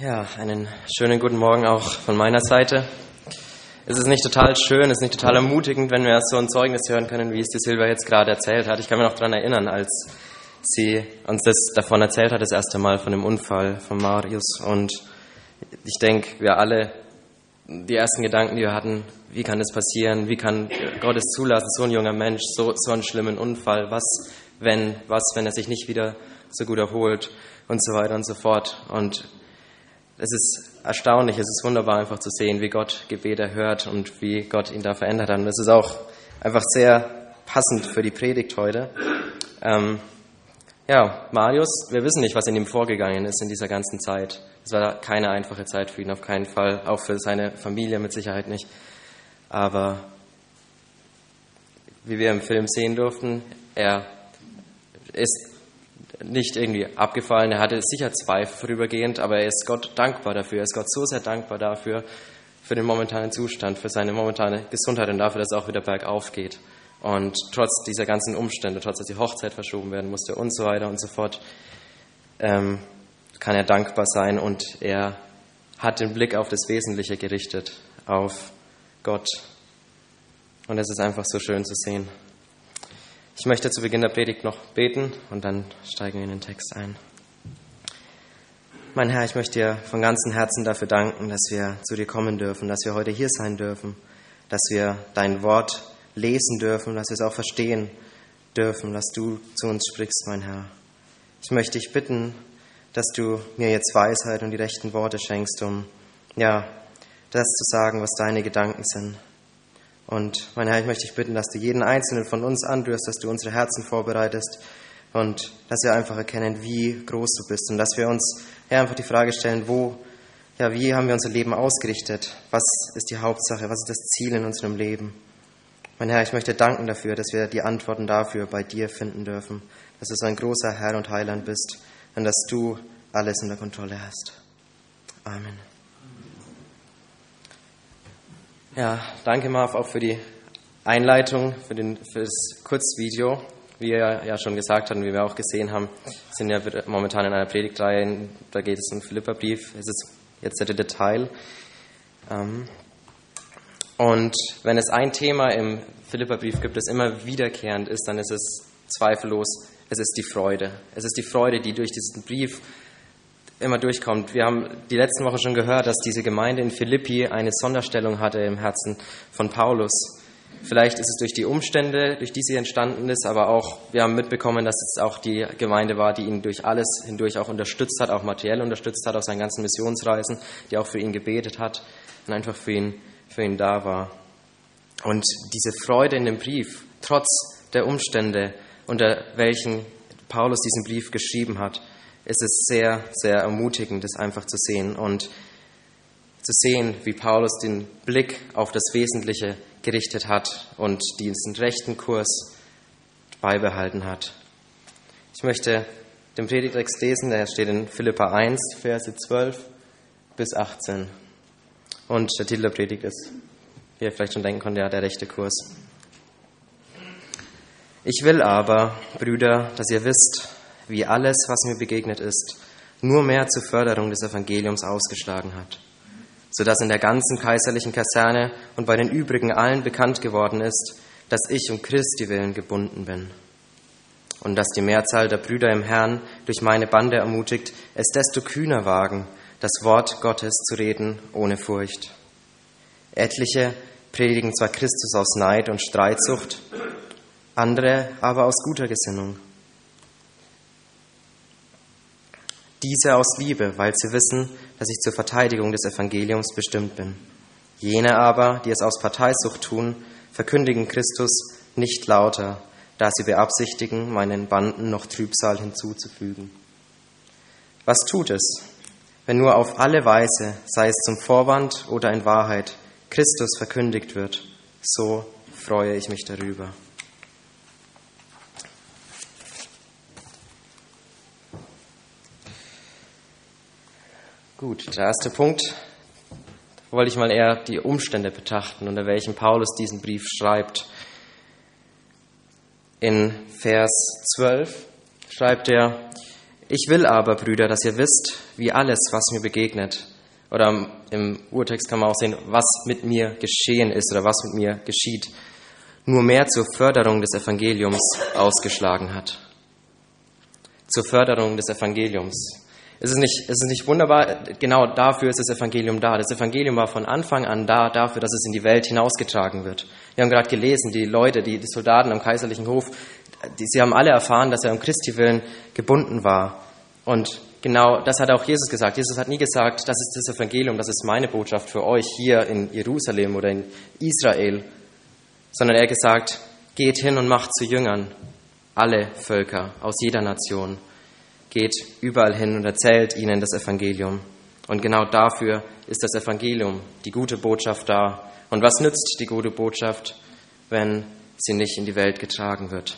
Ja, einen schönen guten Morgen auch von meiner Seite. Es ist nicht total schön, es ist nicht total ermutigend, wenn wir so ein Zeugnis hören können, wie es die Silvia jetzt gerade erzählt hat. Ich kann mich noch daran erinnern, als sie uns das davon erzählt hat, das erste Mal von dem Unfall von Marius. Und ich denke, wir alle, die ersten Gedanken, die wir hatten, wie kann das passieren, wie kann Gott es zulassen, so ein junger Mensch, so einen schlimmen Unfall, was, wenn er sich nicht wieder so gut erholt und so weiter und so fort. Und es ist erstaunlich, es ist wunderbar einfach zu sehen, wie Gott Gebete hört und wie Gott ihn da verändert hat. Und das ist auch einfach sehr passend für die Predigt heute. Marius, wir wissen nicht, was in ihm vorgegangen ist in dieser ganzen Zeit. Es war keine einfache Zeit für ihn, auf keinen Fall, auch für seine Familie mit Sicherheit nicht. Aber wie wir im Film sehen durften, er ist nicht irgendwie abgefallen, er hatte sicher Zweifel vorübergehend, aber er ist Gott dankbar dafür, er ist Gott so sehr dankbar dafür, für den momentanen Zustand, für seine momentane Gesundheit und dafür, dass es auch wieder bergauf geht. Und trotz dieser ganzen Umstände, trotz dass die Hochzeit verschoben werden musste und so weiter und so fort, kann er dankbar sein und er hat den Blick auf das Wesentliche gerichtet, auf Gott. Und es ist einfach so schön zu sehen. Ich möchte zu Beginn der Predigt noch beten und dann steigen wir in den Text ein. Mein Herr, ich möchte dir von ganzem Herzen dafür danken, dass wir zu dir kommen dürfen, dass wir heute hier sein dürfen, dass wir dein Wort lesen dürfen, dass wir es auch verstehen dürfen, dass du zu uns sprichst, mein Herr. Ich möchte dich bitten, dass du mir jetzt Weisheit und die rechten Worte schenkst, um das zu sagen, was deine Gedanken sind. Und mein Herr, ich möchte dich bitten, dass du jeden Einzelnen von uns anrührst, dass du unsere Herzen vorbereitest und dass wir einfach erkennen, wie groß du bist und dass wir uns, Herr, einfach die Frage stellen, wie haben wir unser Leben ausgerichtet? Was ist die Hauptsache? Was ist das Ziel in unserem Leben? Mein Herr, ich möchte danken dafür, dass wir die Antworten dafür bei dir finden dürfen, dass du so ein großer Herr und Heiland bist und dass du alles in der Kontrolle hast. Amen. Ja, danke Marv auch für die Einleitung, für das Kurzvideo. Wie er ja schon gesagt hat und wie wir auch gesehen haben, sind ja momentan in einer Predigtreihe, da geht es um den Philipperbrief. Es ist jetzt der dritte Teil. Und wenn es ein Thema im Philipperbrief gibt, das immer wiederkehrend ist, dann ist es zweifellos, es ist die Freude. Es ist die Freude, die durch diesen Brief immer durchkommt. Wir haben die letzten Wochen schon gehört, dass diese Gemeinde in Philippi eine Sonderstellung hatte im Herzen von Paulus. Vielleicht ist es durch die Umstände, durch die sie entstanden ist, aber auch, wir haben mitbekommen, dass es auch die Gemeinde war, die ihn durch alles hindurch auch unterstützt hat, auch materiell unterstützt hat auf seinen ganzen Missionsreisen, die auch für ihn gebetet hat und einfach für ihn da war. Und diese Freude in dem Brief, trotz der Umstände, unter welchen Paulus diesen Brief geschrieben hat, ist es sehr, sehr ermutigend, das einfach zu sehen und zu sehen, wie Paulus den Blick auf das Wesentliche gerichtet hat und diesen rechten Kurs beibehalten hat. Ich möchte den Predigtext lesen, der steht in Philipper 1, Verse 12 bis 18. Und der Titel der Predigt ist, wie ihr vielleicht schon denken könnt, der rechte Kurs. Ich will aber, Brüder, dass ihr wisst, wie alles, was mir begegnet ist, nur mehr zur Förderung des Evangeliums ausgeschlagen hat, sodass in der ganzen kaiserlichen Kaserne und bei den übrigen allen bekannt geworden ist, dass ich um Christi willen gebunden bin. Und dass die Mehrzahl der Brüder im Herrn durch meine Bande ermutigt, es desto kühner wagen, das Wort Gottes zu reden ohne Furcht. Etliche predigen zwar Christus aus Neid und Streitsucht, andere aber aus guter Gesinnung. Diese aus Liebe, weil sie wissen, dass ich zur Verteidigung des Evangeliums bestimmt bin. Jene aber, die es aus Parteisucht tun, verkündigen Christus nicht lauter, da sie beabsichtigen, meinen Banden noch Trübsal hinzuzufügen. Was tut es, wenn nur auf alle Weise, sei es zum Vorwand oder in Wahrheit, Christus verkündigt wird? So freue ich mich darüber. Gut, der erste Punkt, wollte ich mal eher die Umstände betrachten, unter welchen Paulus diesen Brief schreibt. In Vers 12 schreibt er, Ich will aber, Brüder, dass ihr wisst, wie alles, was mir begegnet, oder im Urtext kann man auch sehen, was mit mir geschehen ist oder was mit mir geschieht, nur mehr zur Förderung des Evangeliums ausgeschlagen hat. Zur Förderung des Evangeliums. Es ist nicht wunderbar, genau dafür ist das Evangelium da. Das Evangelium war von Anfang an da, dafür, dass es in die Welt hinausgetragen wird. Wir haben gerade gelesen, die Leute, die Soldaten am kaiserlichen Hof, sie haben alle erfahren, dass er um Christi willen gebunden war. Und genau das hat auch Jesus gesagt. Jesus hat nie gesagt, das ist das Evangelium, das ist meine Botschaft für euch hier in Jerusalem oder in Israel, sondern er hat gesagt, geht hin und macht zu Jüngern alle Völker aus jeder Nation. Geht überall hin und erzählt ihnen das Evangelium. Und genau dafür ist das Evangelium, die gute Botschaft da. Und was nützt die gute Botschaft, wenn sie nicht in die Welt getragen wird?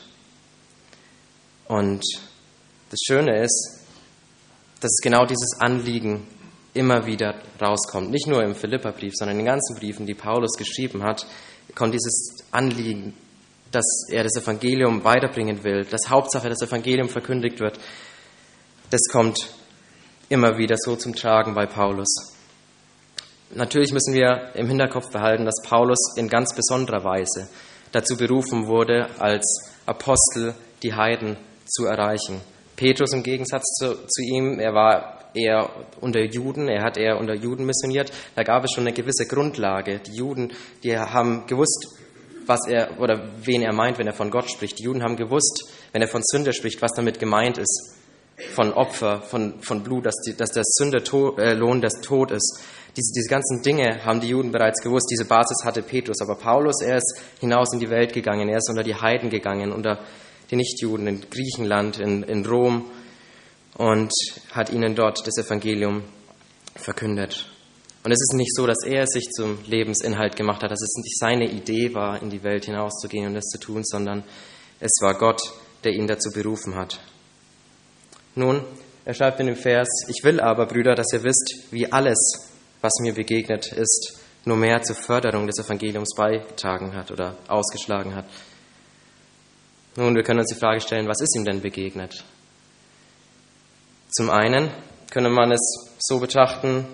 Und das Schöne ist, dass genau dieses Anliegen immer wieder rauskommt. Nicht nur im Philipperbrief, sondern in den ganzen Briefen, die Paulus geschrieben hat, kommt dieses Anliegen, dass er das Evangelium weiterbringen will, dass Hauptsache das Evangelium verkündigt wird. Das kommt immer wieder so zum Tragen bei Paulus. Natürlich müssen wir im Hinterkopf behalten, dass Paulus in ganz besonderer Weise dazu berufen wurde, als Apostel die Heiden zu erreichen. Petrus im Gegensatz zu ihm, er war eher unter Juden, er hat eher unter Juden missioniert. Da gab es schon eine gewisse Grundlage. Die Juden, die haben gewusst, wen er meint, wenn er von Gott spricht. Die Juden haben gewusst, wenn er von Sünde spricht, was damit gemeint ist. Von Opfer, von Blut, dass der Sündelohn das Tod ist. Diese ganzen Dinge haben die Juden bereits gewusst. Diese Basis hatte Petrus. Aber Paulus, er ist hinaus in die Welt gegangen. Er ist unter die Heiden gegangen, unter die Nichtjuden in Griechenland, in Rom und hat ihnen dort das Evangelium verkündet. Und es ist nicht so, dass er es sich zum Lebensinhalt gemacht hat, dass es nicht seine Idee war, in die Welt hinauszugehen und das zu tun, sondern es war Gott, der ihn dazu berufen hat. Nun, er schreibt in dem Vers, ich will aber, Brüder, dass ihr wisst, wie alles, was mir begegnet ist, nur mehr zur Förderung des Evangeliums beigetragen hat oder ausgeschlagen hat. Nun, wir können uns die Frage stellen, was ist ihm denn begegnet? Zum einen könnte man es so betrachten,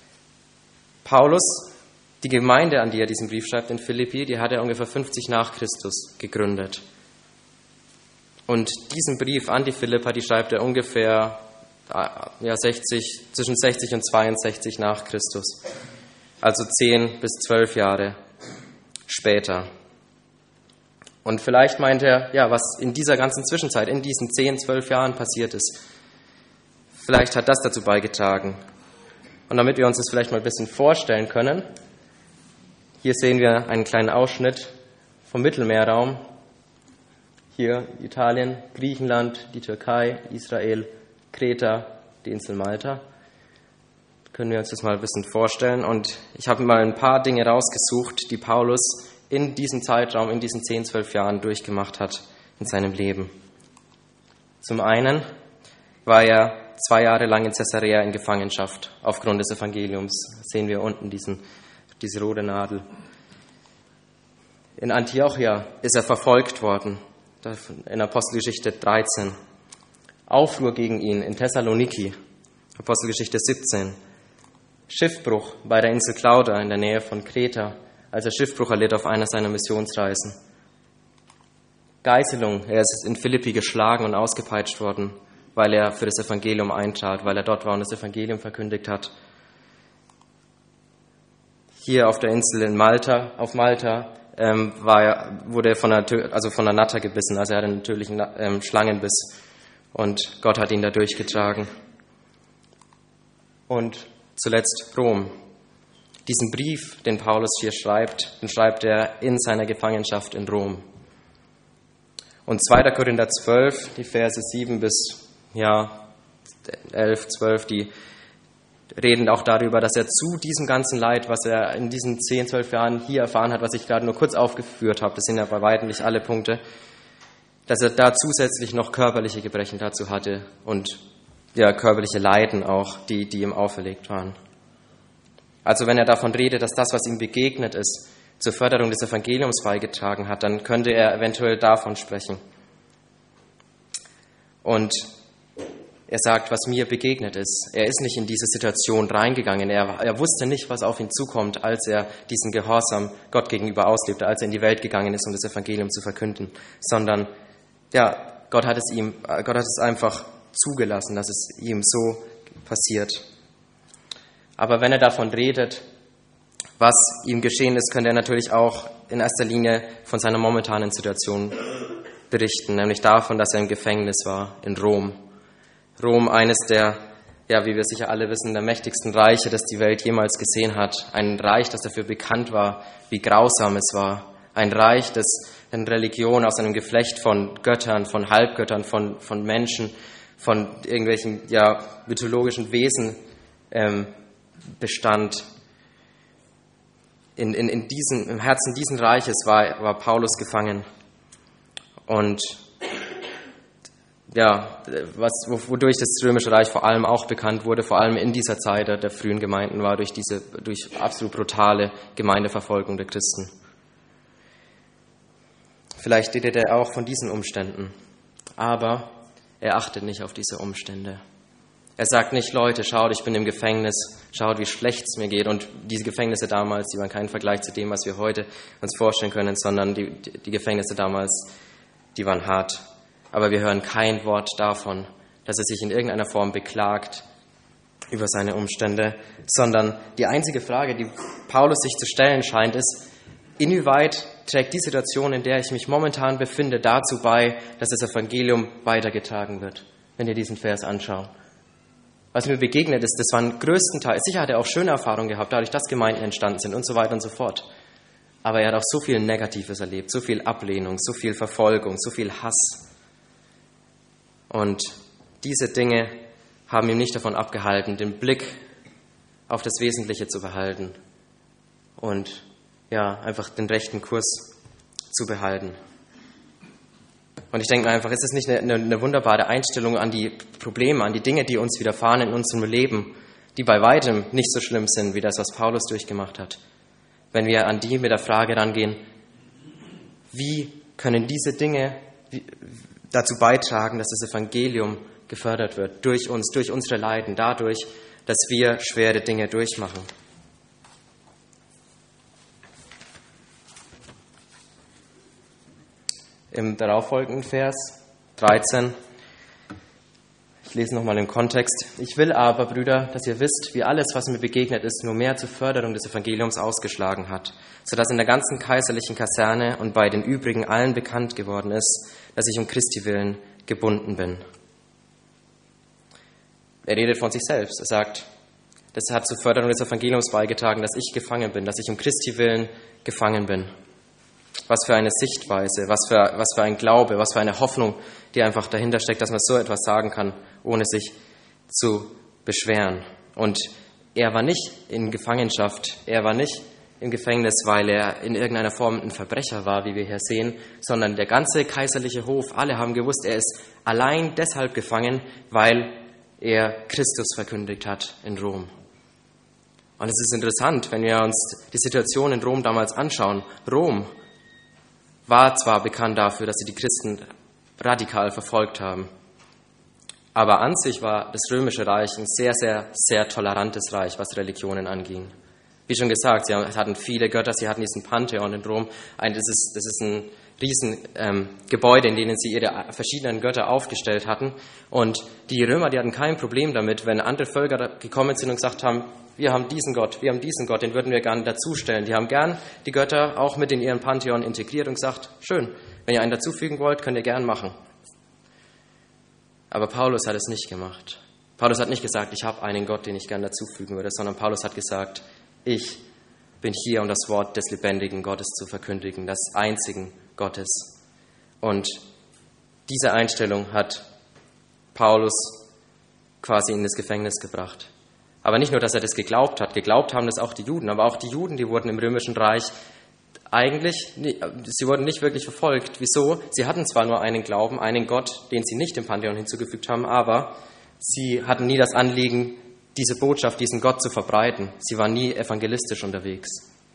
Paulus, die Gemeinde, an die er diesen Brief schreibt in Philippi, die hat er ungefähr 50 nach Christus gegründet. Und diesen Brief an die Philipper, die schreibt er ungefähr zwischen 60 und 62 nach Christus. Also 10 bis 12 Jahre später. Und vielleicht meint er, was in dieser ganzen Zwischenzeit, in diesen 10, 12 Jahren passiert ist, vielleicht hat das dazu beigetragen. Und damit wir uns das vielleicht mal ein bisschen vorstellen können, hier sehen wir einen kleinen Ausschnitt vom Mittelmeerraum. Hier Italien, Griechenland, die Türkei, Israel, Kreta, die Insel Malta. Können wir uns das mal ein bisschen vorstellen. Und ich habe mal ein paar Dinge rausgesucht, die Paulus in diesem Zeitraum, in diesen 10, 12 Jahren durchgemacht hat in seinem Leben. Zum einen war er 2 Jahre lang in Caesarea in Gefangenschaft aufgrund des Evangeliums. Sehen wir unten diese rote Nadel. In Antiochia ist er verfolgt worden, in Apostelgeschichte 13. Aufruhr gegen ihn in Thessaloniki, Apostelgeschichte 17. Schiffbruch bei der Insel Clauda in der Nähe von Kreta, als er Schiffbruch erlitt auf einer seiner Missionsreisen. Geißelung, er ist in Philippi geschlagen und ausgepeitscht worden, weil er für das Evangelium eintrat, weil er dort war und das Evangelium verkündigt hat. Hier auf der Insel auf Malta, wurde er von einer Natter gebissen, also er hatte einen natürlichen Schlangenbiss und Gott hat ihn da durchgetragen. Und zuletzt Rom. Diesen Brief, den Paulus hier schreibt, den schreibt er in seiner Gefangenschaft in Rom. Und 2. Korinther 12, die Verse 7 bis 11, 12, die reden auch darüber, dass er zu diesem ganzen Leid, was er in diesen 10, 12 Jahren hier erfahren hat, was ich gerade nur kurz aufgeführt habe, das sind ja bei weitem nicht alle Punkte, dass er da zusätzlich noch körperliche Gebrechen dazu hatte und körperliche Leiden auch, die ihm auferlegt waren. Also wenn er davon redet, dass das, was ihm begegnet ist, zur Förderung des Evangeliums beigetragen hat, dann könnte er eventuell davon sprechen. Und er sagt, was mir begegnet ist. Er ist nicht in diese Situation reingegangen. Er wusste nicht, was auf ihn zukommt, als er diesen Gehorsam Gott gegenüber auslebte, als er in die Welt gegangen ist, um das Evangelium zu verkünden. Sondern, ja, Gott hat es einfach zugelassen, dass es ihm so passiert. Aber wenn er davon redet, was ihm geschehen ist, könnte er natürlich auch in erster Linie von seiner momentanen Situation berichten, nämlich davon, dass er im Gefängnis war in Rom. Rom, eines der, ja, wie wir sicher alle wissen, der mächtigsten Reiche, das die Welt jemals gesehen hat. Ein Reich, das dafür bekannt war, wie grausam es war. Ein Reich, das eine Religion aus einem Geflecht von Göttern, von Halbgöttern, von Menschen, von irgendwelchen, ja, mythologischen Wesen bestand. Im Herzen dieses Reiches war Paulus gefangen. Und ja, wodurch das Römische Reich vor allem auch bekannt wurde, vor allem in dieser Zeit der frühen Gemeinden, war durch absolut brutale Gemeindeverfolgung der Christen. Vielleicht redet er auch von diesen Umständen, aber er achtet nicht auf diese Umstände. Er sagt nicht, Leute, schaut, ich bin im Gefängnis, schaut, wie schlecht es mir geht. Und diese Gefängnisse damals, die waren kein Vergleich zu dem, was wir heute uns vorstellen können, sondern die Gefängnisse damals, die waren hart. Aber wir hören kein Wort davon, dass er sich in irgendeiner Form beklagt über seine Umstände, sondern die einzige Frage, die Paulus sich zu stellen scheint, ist, inwieweit trägt die Situation, in der ich mich momentan befinde, dazu bei, dass das Evangelium weitergetragen wird, wenn ihr diesen Vers anschaut. Was mir begegnet ist, das waren größtenteils, sicher hat er auch schöne Erfahrungen gehabt, dadurch, dass Gemeinden entstanden sind und so weiter und so fort. Aber er hat auch so viel Negatives erlebt, so viel Ablehnung, so viel Verfolgung, so viel Hass. Und diese Dinge haben ihn nicht davon abgehalten, den Blick auf das Wesentliche zu behalten und ja, einfach den rechten Kurs zu behalten. Und ich denke mir einfach, ist es nicht eine wunderbare Einstellung an die Probleme, an die Dinge, die uns widerfahren in unserem Leben, die bei weitem nicht so schlimm sind, wie das, was Paulus durchgemacht hat. Wenn wir an die mit der Frage rangehen, wie können diese Dinge dazu beitragen, dass das Evangelium gefördert wird, durch uns, durch unsere Leiden, dadurch, dass wir schwere Dinge durchmachen. Im darauffolgenden Vers 13, ich lese nochmal im Kontext. Ich will aber, Brüder, dass ihr wisst, wie alles, was mir begegnet ist, nur mehr zur Förderung des Evangeliums ausgeschlagen hat, sodass in der ganzen kaiserlichen Kaserne und bei den übrigen allen bekannt geworden ist, dass ich um Christi willen gebunden bin. Er redet von sich selbst. Er sagt, das hat zur Förderung des Evangeliums beigetragen, dass ich gefangen bin, dass ich um Christi willen gefangen bin. Was für eine Sichtweise, was für ein Glaube, was für eine Hoffnung, die einfach dahinter steckt, dass man so etwas sagen kann, ohne sich zu beschweren. Und er war nicht in Gefangenschaft, er war nicht im Gefängnis, weil er in irgendeiner Form ein Verbrecher war, wie wir hier sehen, sondern der ganze kaiserliche Hof, alle haben gewusst, er ist allein deshalb gefangen, weil er Christus verkündigt hat in Rom. Und es ist interessant, wenn wir uns die Situation in Rom damals anschauen. Rom war zwar bekannt dafür, dass sie die Christen radikal verfolgt haben, aber an sich war das Römische Reich ein sehr, sehr, sehr tolerantes Reich, was Religionen anging. Wie schon gesagt, sie hatten viele Götter, sie hatten diesen Pantheon in Rom. Das ist ein Riesengebäude, in denen sie ihre verschiedenen Götter aufgestellt hatten. Und die Römer, die hatten kein Problem damit, wenn andere Völker gekommen sind und gesagt haben, wir haben diesen Gott, den würden wir gerne dazustellen. Die haben gern die Götter auch mit in ihren Pantheon integriert und gesagt, schön, wenn ihr einen dazufügen wollt, könnt ihr gern machen. Aber Paulus hat es nicht gemacht. Paulus hat nicht gesagt, ich habe einen Gott, den ich gern dazufügen würde, sondern Paulus hat gesagt, ich bin hier, um das Wort des lebendigen Gottes zu verkündigen, des einzigen Gottes. Und diese Einstellung hat Paulus quasi in das Gefängnis gebracht. Aber nicht nur, dass er das geglaubt hat, geglaubt haben das auch die Juden, aber auch die Juden, die wurden im Römischen Reich sie wurden nicht wirklich verfolgt. Wieso? Sie hatten zwar nur einen Glauben, einen Gott, den sie nicht dem Pantheon hinzugefügt haben, aber sie hatten nie das Anliegen, diese Botschaft, diesen Gott zu verbreiten. Sie waren nie evangelistisch unterwegs.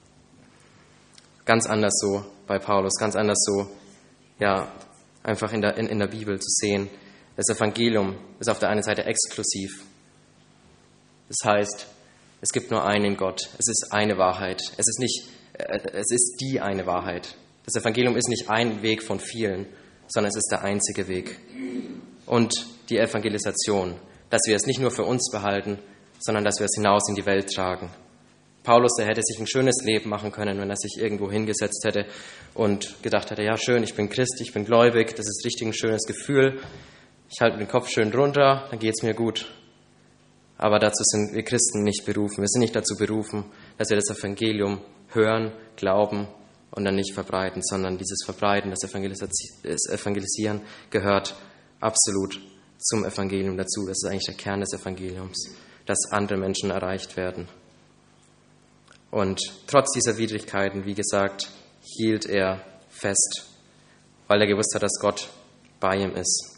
Ganz anders so bei Paulus, ganz anders so, ja, einfach in der Bibel zu sehen. Das Evangelium ist auf der einen Seite exklusiv. Das heißt, es gibt nur einen Gott. Es ist eine Wahrheit. Es ist die eine Wahrheit. Das Evangelium ist nicht ein Weg von vielen, sondern es ist der einzige Weg. Und die Evangelisation, dass wir es nicht nur für uns behalten, sondern dass wir es hinaus in die Welt tragen. Paulus, der hätte sich ein schönes Leben machen können, wenn er sich irgendwo hingesetzt hätte und gedacht hätte, ja schön, ich bin Christ, ich bin gläubig, das ist richtig ein schönes Gefühl. Ich halte den Kopf schön drunter, dann geht es mir gut. Aber dazu sind wir Christen nicht berufen. Wir sind nicht dazu berufen, dass wir das Evangelium hören, glauben und dann nicht verbreiten, sondern dieses Verbreiten, das Evangelisieren gehört absolut zum Evangelium dazu. Das ist eigentlich der Kern des Evangeliums, dass andere Menschen erreicht werden. Und trotz dieser Widrigkeiten, wie gesagt, hielt er fest, weil er gewusst hat, dass Gott bei ihm ist.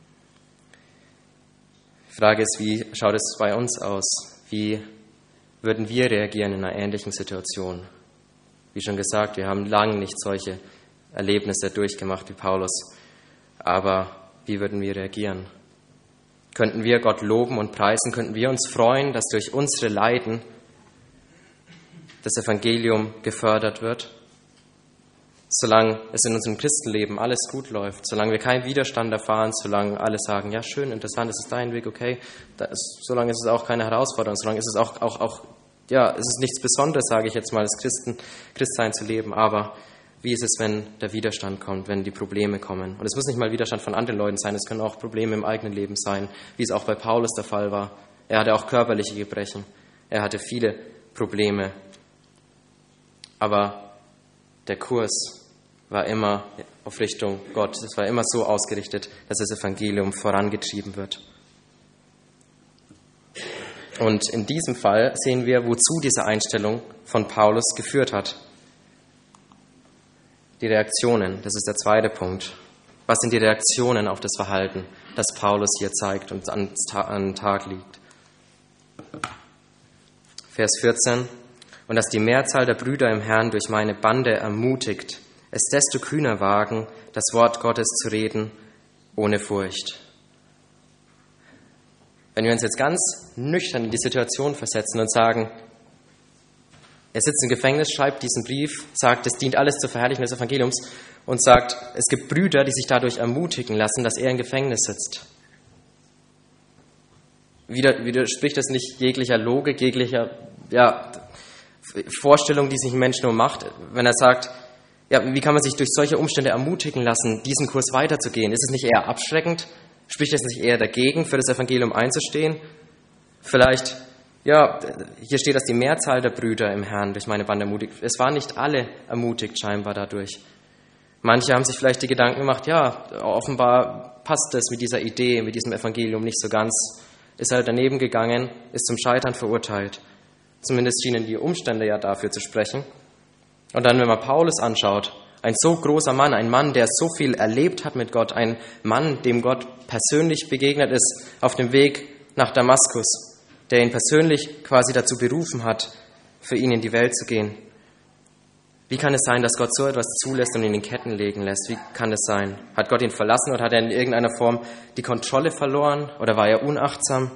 Die Frage ist, wie schaut es bei uns aus? Wie würden wir reagieren in einer ähnlichen Situation? Wie schon gesagt, wir haben lange nicht solche Erlebnisse durchgemacht wie Paulus. Aber wie würden wir reagieren? Könnten wir Gott loben und preisen? Könnten wir uns freuen, dass durch unsere Leiden das Evangelium gefördert wird? Solange es in unserem Christenleben alles gut läuft, solange wir keinen Widerstand erfahren, solange alle sagen, ja schön, interessant, das ist dein Weg, okay, solange ist es auch keine Herausforderung, solange ist es es ist nichts Besonderes, sage ich jetzt mal, das Christsein zu leben, aber wie ist es, wenn der Widerstand kommt, wenn die Probleme kommen? Und es muss nicht mal Widerstand von anderen Leuten sein, es können auch Probleme im eigenen Leben sein, wie es auch bei Paulus der Fall war. Er hatte auch körperliche Gebrechen, er hatte viele Probleme, aber der Kurs war immer auf Richtung Gott. Es war immer so ausgerichtet, dass das Evangelium vorangetrieben wird. Und in diesem Fall sehen wir, wozu diese Einstellung von Paulus geführt hat. Die Reaktionen, das ist der zweite Punkt. Was sind die Reaktionen auf das Verhalten, das Paulus hier zeigt und an den Tag legt? Vers 14. Und dass die Mehrzahl der Brüder im Herrn durch meine Bande ermutigt, es desto kühner wagen, das Wort Gottes zu reden, ohne Furcht. Wenn wir uns jetzt ganz nüchtern in die Situation versetzen und sagen, er sitzt im Gefängnis, schreibt diesen Brief, sagt, es dient alles zur Verherrlichung des Evangeliums und sagt, es gibt Brüder, die sich dadurch ermutigen lassen, dass er im Gefängnis sitzt. Widerspricht das nicht jeglicher Logik, jeglicher Vorstellung, die sich ein Mensch nur macht, wenn er sagt, ja, wie kann man sich durch solche Umstände ermutigen lassen, diesen Kurs weiterzugehen? Ist es nicht eher abschreckend? Spricht es nicht eher dagegen, für das Evangelium einzustehen? Vielleicht, hier steht, dass die Mehrzahl der Brüder im Herrn durch meine Bande ermutigt. Es waren nicht alle ermutigt scheinbar dadurch. Manche haben sich vielleicht die Gedanken gemacht, ja, offenbar passt es mit dieser Idee, mit diesem Evangelium nicht so ganz. Ist halt daneben gegangen, ist zum Scheitern verurteilt. Zumindest schienen die Umstände ja dafür zu sprechen. Und dann, wenn man Paulus anschaut, ein so großer Mann, ein Mann, der so viel erlebt hat mit Gott, ein Mann, dem Gott persönlich begegnet ist auf dem Weg nach Damaskus, der ihn persönlich quasi dazu berufen hat, für ihn in die Welt zu gehen. Wie kann es sein, dass Gott so etwas zulässt und ihn in Ketten legen lässt? Wie kann es sein? Hat Gott ihn verlassen oder hat er in irgendeiner Form die Kontrolle verloren oder war er unachtsam?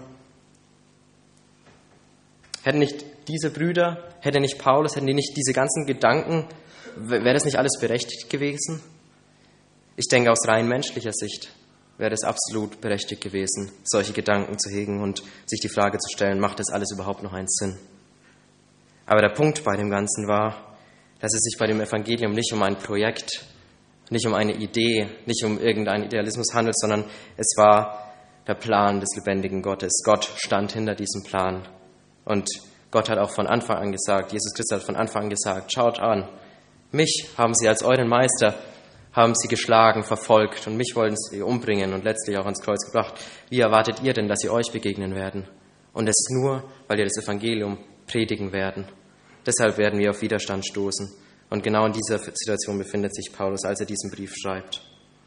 Hätten nicht diese Brüder, hätte nicht Paulus, hätten die nicht diese ganzen Gedanken, wäre das nicht alles berechtigt gewesen? Ich denke, aus rein menschlicher Sicht wäre es absolut berechtigt gewesen, solche Gedanken zu hegen und sich die Frage zu stellen, macht das alles überhaupt noch einen Sinn? Aber der Punkt bei dem Ganzen war, dass es sich bei dem Evangelium nicht um ein Projekt, nicht um eine Idee, nicht um irgendeinen Idealismus handelt, sondern es war der Plan des lebendigen Gottes. Gott stand hinter diesem Plan. Und Gott hat auch von Anfang an gesagt, Jesus Christus hat von Anfang an gesagt, schaut an, mich haben sie als euren Meister, haben sie geschlagen, verfolgt und mich wollten sie umbringen und letztlich auch ans Kreuz gebracht. Wie erwartet ihr denn, dass sie euch begegnen werden? Und das nur, weil ihr das Evangelium predigen werden. Deshalb werden wir auf Widerstand stoßen. Und genau in dieser Situation befindet sich Paulus, als er diesen Brief schreibt.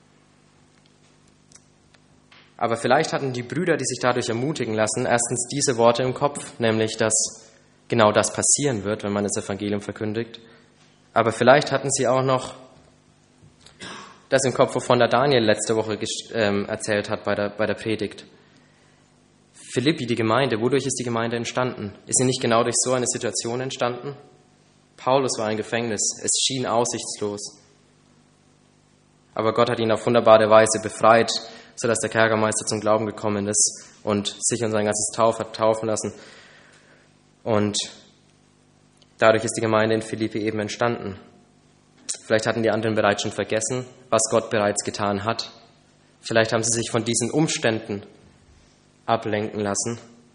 Aber vielleicht hatten die Brüder, die sich dadurch ermutigen lassen, erstens diese Worte im Kopf, nämlich, dass genau das passieren wird, wenn man das Evangelium verkündigt. Aber vielleicht hatten sie auch noch das im Kopf, wovon der Daniel letzte Woche erzählt hat bei der Predigt. Philippi, die Gemeinde, wodurch ist die Gemeinde entstanden? Ist sie nicht genau durch so eine Situation entstanden? Paulus war im Gefängnis, es schien aussichtslos. Aber Gott hat ihn auf wunderbare Weise befreit, sodass der Kerkermeister zum Glauben gekommen ist und sich und sein ganzes Tauf hat taufen lassen. Und dadurch ist die Gemeinde in Philippi eben entstanden. Vielleicht hatten die anderen bereits schon vergessen, was Gott bereits getan hat. Vielleicht haben sie sich von diesen Umständen ablenken lassen.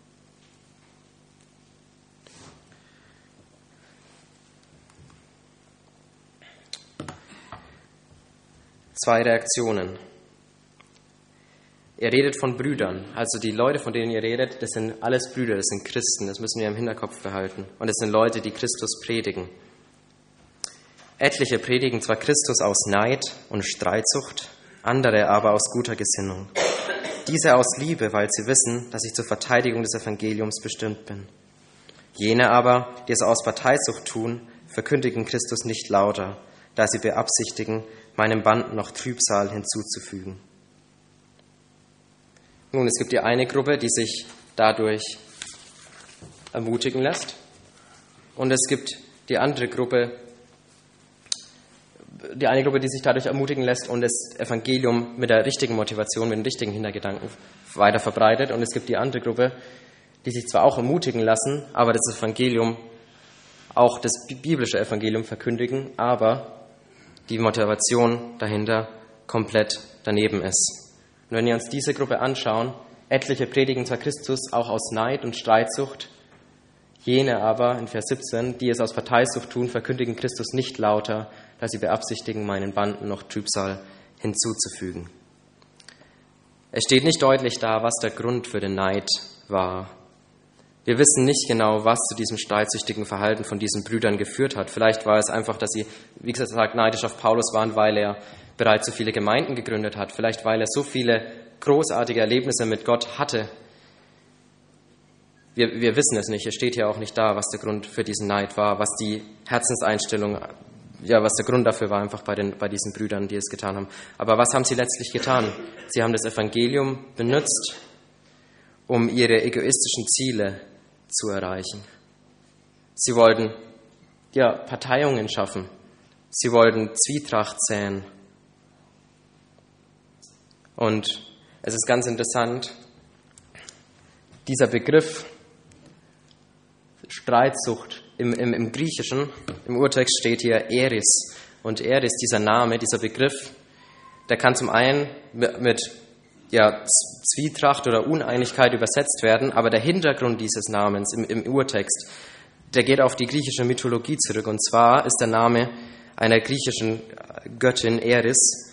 Zwei Reaktionen. Ihr redet von Brüdern, also die Leute, von denen ihr redet, das sind alles Brüder, das sind Christen, das müssen wir im Hinterkopf behalten. Und es sind Leute, die Christus predigen. Etliche predigen zwar Christus aus Neid und Streitsucht, andere aber aus guter Gesinnung. Diese aus Liebe, weil sie wissen, dass ich zur Verteidigung des Evangeliums bestimmt bin. Jene aber, die es aus Parteisucht tun, verkündigen Christus nicht lauter, da sie beabsichtigen, meinem Band noch Trübsal hinzuzufügen. Nun, es gibt die eine Gruppe, die sich dadurch ermutigen lässt, und es gibt die andere Gruppe, die sich dadurch ermutigen lässt und das Evangelium mit der richtigen Motivation, mit den richtigen Hintergedanken weiter verbreitet. Und es gibt die andere Gruppe, die sich zwar auch ermutigen lassen, aber das Evangelium, auch das biblische Evangelium verkündigen, aber die Motivation dahinter komplett daneben ist. Und wenn wir uns diese Gruppe anschauen, etliche predigen zwar Christus auch aus Neid und Streitsucht, jene aber, in Vers 17, die es aus Parteisucht tun, verkündigen Christus nicht lauter, da sie beabsichtigen, meinen Banden noch Trübsal hinzuzufügen. Es steht nicht deutlich da, was der Grund für den Neid war. Wir wissen nicht genau, was zu diesem streitsüchtigen Verhalten von diesen Brüdern geführt hat. Vielleicht war es einfach, dass sie, wie gesagt, neidisch auf Paulus waren, weil er bereits so viele Gemeinden gegründet hat. Vielleicht, weil er so viele großartige Erlebnisse mit Gott hatte. Wir wissen es nicht. Es steht hier auch nicht da, was der Grund für diesen Neid war, was die Herzenseinstellung, was der Grund dafür war, einfach bei diesen Brüdern, die es getan haben. Aber was haben sie letztlich getan? Sie haben das Evangelium benutzt, um ihre egoistischen Ziele zu erreichen. Sie wollten Parteiungen schaffen. Sie wollten Zwietracht säen. Und es ist ganz interessant, dieser Begriff Streitsucht im Griechischen, im Urtext steht hier Eris. Und Eris, dieser Name, dieser Begriff, der kann zum einen mit Zwietracht oder Uneinigkeit übersetzt werden, aber der Hintergrund dieses Namens im Urtext, der geht auf die griechische Mythologie zurück. Und zwar ist der Name einer griechischen Göttin Eris,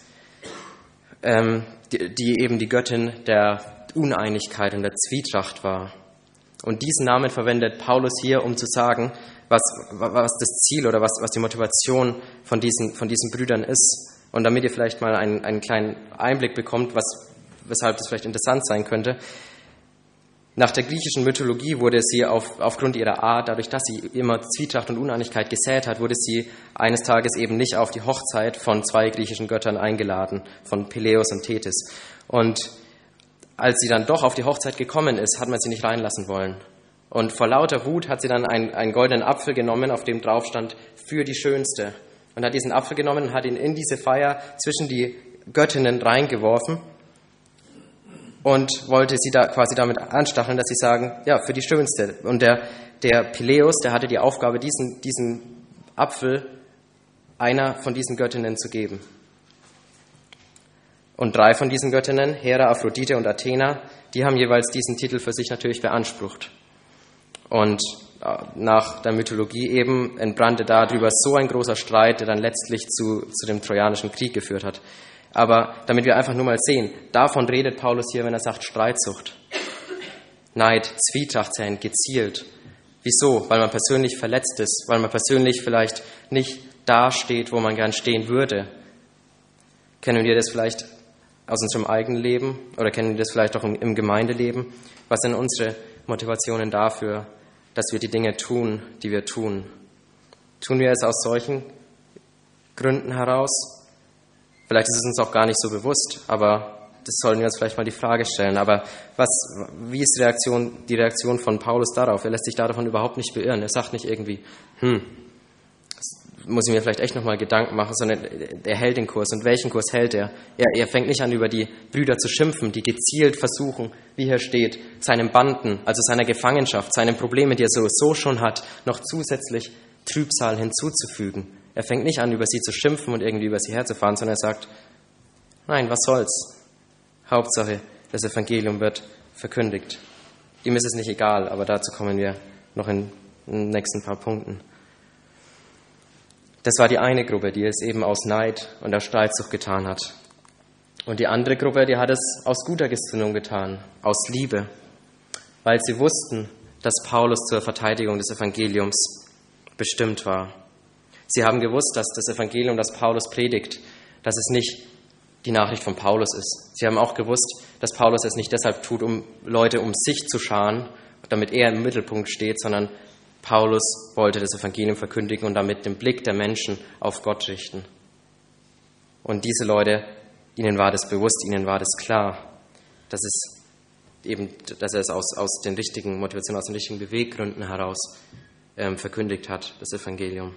die eben die Göttin der Uneinigkeit und der Zwietracht war. Und diesen Namen verwendet Paulus hier, um zu sagen, was das Ziel oder was die Motivation von diesen Brüdern ist. Und damit ihr vielleicht mal einen kleinen Einblick bekommt, weshalb das vielleicht interessant sein könnte. Nach der griechischen Mythologie wurde sie aufgrund ihrer Art, dadurch, dass sie immer Zwietracht und Uneinigkeit gesät hat, wurde sie eines Tages eben nicht auf die Hochzeit von zwei griechischen Göttern eingeladen, von Peleus und Thetis. Und als sie dann doch auf die Hochzeit gekommen ist, hat man sie nicht reinlassen wollen. Und vor lauter Wut hat sie dann einen goldenen Apfel genommen, auf dem drauf stand, für die Schönste. Und hat diesen Apfel genommen und hat ihn in diese Feier zwischen die Göttinnen reingeworfen und wollte sie da quasi damit anstacheln, dass sie sagen, ja, für die Schönste. Und der Peleus, der hatte die Aufgabe, diesen Apfel einer von diesen Göttinnen zu geben. Und 3 von diesen Göttinnen, Hera, Aphrodite und Athena, die haben jeweils diesen Titel für sich natürlich beansprucht. Und nach der Mythologie eben entbrannte darüber so ein großer Streit, der dann letztlich zu dem Trojanischen Krieg geführt hat. Aber damit wir einfach nur mal sehen, davon redet Paulus hier, wenn er sagt Streitsucht. Neid, Zwietracht säen, gezielt. Wieso? Weil man persönlich verletzt ist, weil man persönlich vielleicht nicht dasteht, wo man gern stehen würde. Kennen wir das vielleicht aus unserem eigenen Leben oder kennen wir das vielleicht auch im Gemeindeleben? Was sind unsere Motivationen dafür, dass wir die Dinge tun, die wir tun? Tun wir es aus solchen Gründen heraus? Vielleicht ist es uns auch gar nicht so bewusst, aber das sollten wir uns vielleicht mal die Frage stellen. Aber wie ist die Reaktion von Paulus darauf? Er lässt sich davon überhaupt nicht beirren. Er sagt nicht irgendwie, muss ich mir vielleicht echt nochmal Gedanken machen, sondern er hält den Kurs. Und welchen Kurs hält er? Er fängt nicht an, über die Brüder zu schimpfen, die gezielt versuchen, wie hier steht, seinen Banden, also seiner Gefangenschaft, seinen Problemen, die er so schon hat, noch zusätzlich Trübsal hinzuzufügen. Er fängt nicht an, über sie zu schimpfen und irgendwie über sie herzufahren, sondern er sagt, nein, was soll's? Hauptsache, das Evangelium wird verkündigt. Ihm ist es nicht egal, aber dazu kommen wir noch in den nächsten paar Punkten. Das war die eine Gruppe, die es eben aus Neid und aus Streitsucht getan hat. Und die andere Gruppe, die hat es aus guter Gesinnung getan, aus Liebe, weil sie wussten, dass Paulus zur Verteidigung des Evangeliums bestimmt war. Sie haben gewusst, dass das Evangelium, das Paulus predigt, dass es nicht die Nachricht von Paulus ist. Sie haben auch gewusst, dass Paulus es nicht deshalb tut, um Leute um sich zu scharen, damit er im Mittelpunkt steht, sondern Paulus wollte das Evangelium verkündigen und damit den Blick der Menschen auf Gott richten. Und diese Leute, ihnen war das bewusst, ihnen war das klar, dass er es aus den richtigen Motivationen, aus den richtigen Beweggründen heraus verkündigt hat, das Evangelium.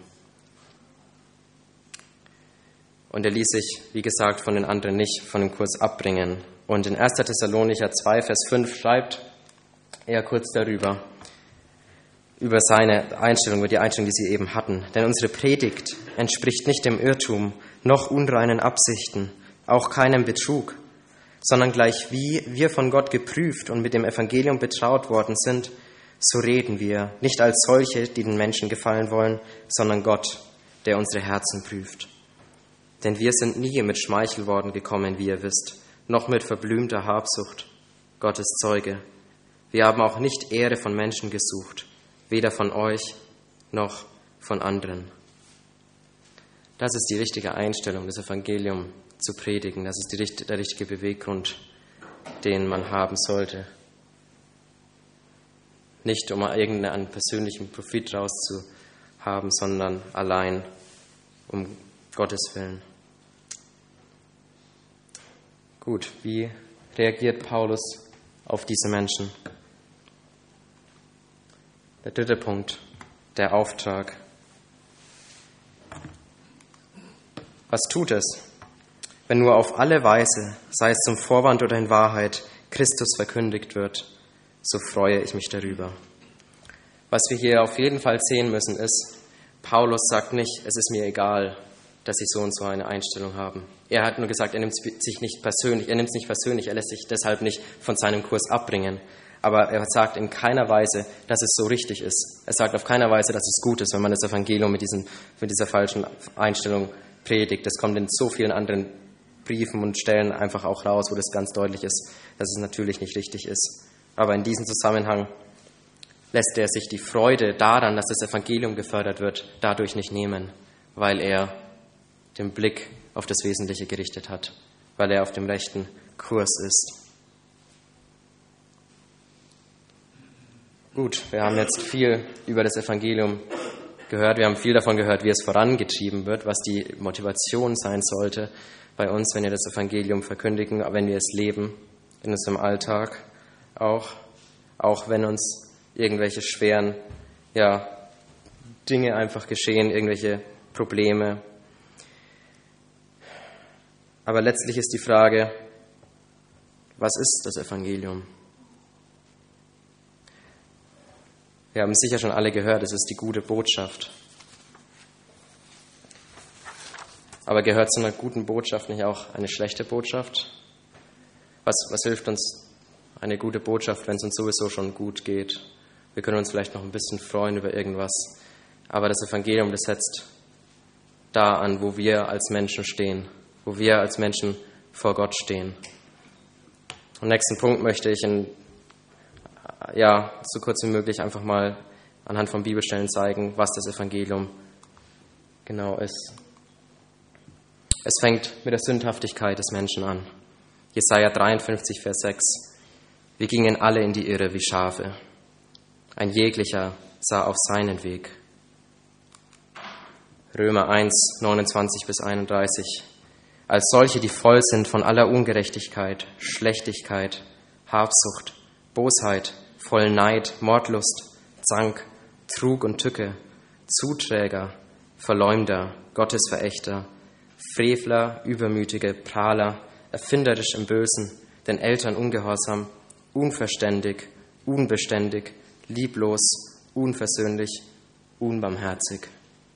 Und er ließ sich, wie gesagt, von den anderen nicht von dem Kurs abbringen. Und in 1. Thessalonicher 2, Vers 5 schreibt er kurz darüber, über seine Einstellung, über die Einstellung, die sie eben hatten. Denn unsere Predigt entspricht nicht dem Irrtum, noch unreinen Absichten, auch keinem Betrug, sondern gleich wie wir von Gott geprüft und mit dem Evangelium betraut worden sind, so reden wir, nicht als solche, die den Menschen gefallen wollen, sondern Gott, der unsere Herzen prüft. Denn wir sind nie mit Schmeichelworten gekommen, wie ihr wisst, noch mit verblümter Habsucht. Gott ist Zeuge. Wir haben auch nicht Ehre von Menschen gesucht, weder von euch noch von anderen. Das ist die richtige Einstellung, das Evangelium zu predigen. Das ist der richtige Beweggrund, den man haben sollte. Nicht, um irgendeinen persönlichen Profit rauszuhaben, sondern allein um Gottes Willen. Gut, wie reagiert Paulus auf diese Menschen? Der dritte Punkt, der Auftrag. Was tut es, wenn nur auf alle Weise, sei es zum Vorwand oder in Wahrheit, Christus verkündigt wird? So freue ich mich darüber. Was wir hier auf jeden Fall sehen müssen ist, Paulus sagt nicht, es ist mir egal, dass sie so und so eine Einstellung haben. Er hat nur gesagt, er nimmt es nicht persönlich, er lässt sich deshalb nicht von seinem Kurs abbringen. Aber er sagt in keiner Weise, dass es so richtig ist. Er sagt auf keiner Weise, dass es gut ist, wenn man das Evangelium mit dieser falschen Einstellung predigt. Das kommt in so vielen anderen Briefen und Stellen einfach auch raus, wo das ganz deutlich ist, dass es natürlich nicht richtig ist. Aber in diesem Zusammenhang lässt er sich die Freude daran, dass das Evangelium gefördert wird, dadurch nicht nehmen, weil er den Blick auf das Wesentliche gerichtet hat, weil er auf dem rechten Kurs ist. Gut, wir haben jetzt viel über das Evangelium gehört. Wir haben viel davon gehört, wie es vorangetrieben wird, was die Motivation sein sollte bei uns, wenn wir das Evangelium verkündigen, wenn wir es leben, in unserem Alltag auch wenn uns irgendwelche schweren Dinge einfach geschehen, irgendwelche Probleme. Aber letztlich ist die Frage, was ist das Evangelium? Wir haben sicher schon alle gehört, es ist die gute Botschaft. Aber gehört zu einer guten Botschaft nicht auch eine schlechte Botschaft? Was hilft uns eine gute Botschaft, wenn es uns sowieso schon gut geht? Wir können uns vielleicht noch ein bisschen freuen über irgendwas. Aber das Evangelium, das setzt da an, wo wir als Menschen stehen, wo wir als Menschen vor Gott stehen. Am nächsten Punkt möchte ich so kurz wie möglich einfach mal anhand von Bibelstellen zeigen, was das Evangelium genau ist. Es fängt mit der Sündhaftigkeit des Menschen an. Jesaja 53, Vers 6. Wir gingen alle in die Irre wie Schafe. Ein jeglicher sah auf seinen Weg. Römer 1, 29 bis 31. als solche, die voll sind von aller Ungerechtigkeit, Schlechtigkeit, Habsucht, Bosheit, voll Neid, Mordlust, Zank, Trug und Tücke, Zuträger, Verleumder, Gottesverächter, Frevler, Übermütige, Prahler, erfinderisch im Bösen, den Eltern ungehorsam, unverständig, unbeständig, lieblos, unversöhnlich, unbarmherzig.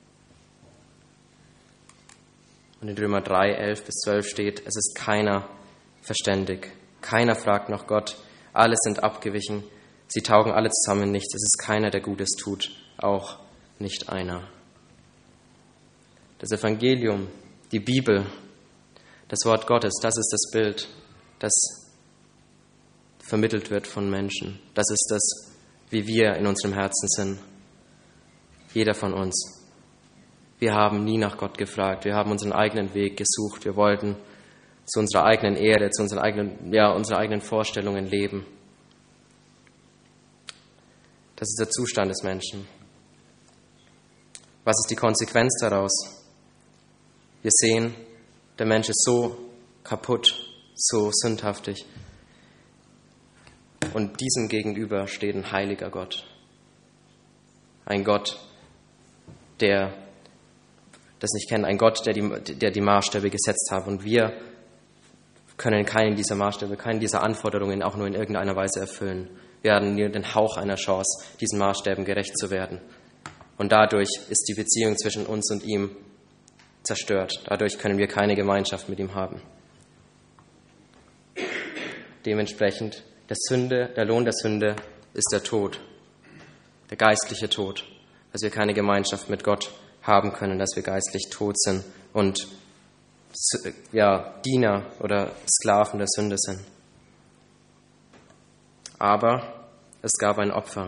Und in Römer 3, 11 bis 12 steht, es ist keiner verständig, keiner fragt nach Gott, alle sind abgewichen, sie taugen alle zusammen nichts, es ist keiner, der Gutes tut, auch nicht einer. Das Evangelium, die Bibel, das Wort Gottes, das ist das Bild, das vermittelt wird von Menschen. Das ist das, wie wir in unserem Herzen sind. Jeder von uns. Wir haben nie nach Gott gefragt. Wir haben unseren eigenen Weg gesucht. Wir wollten zu unserer eigenen Ehre, zu unseren eigenen Vorstellungen leben. Das ist der Zustand des Menschen. Was ist die Konsequenz daraus? Wir sehen, der Mensch ist so kaputt, so sündhaftig. Und diesem gegenüber steht ein heiliger Gott. Ein Gott, der das nicht kennt, ein Gott, der die Maßstäbe gesetzt hat. Und wir können keinen dieser Maßstäbe, keinen dieser Anforderungen auch nur in irgendeiner Weise erfüllen. Wir haben nur den Hauch einer Chance, diesen Maßstäben gerecht zu werden. Und dadurch ist die Beziehung zwischen uns und ihm zerstört. Dadurch können wir keine Gemeinschaft mit ihm haben. Dementsprechend, der Lohn der Sünde ist der Tod, der geistliche Tod, dass wir keine Gemeinschaft mit Gott haben können, dass wir geistlich tot sind und Diener oder Sklaven der Sünde sind. Aber es gab ein Opfer.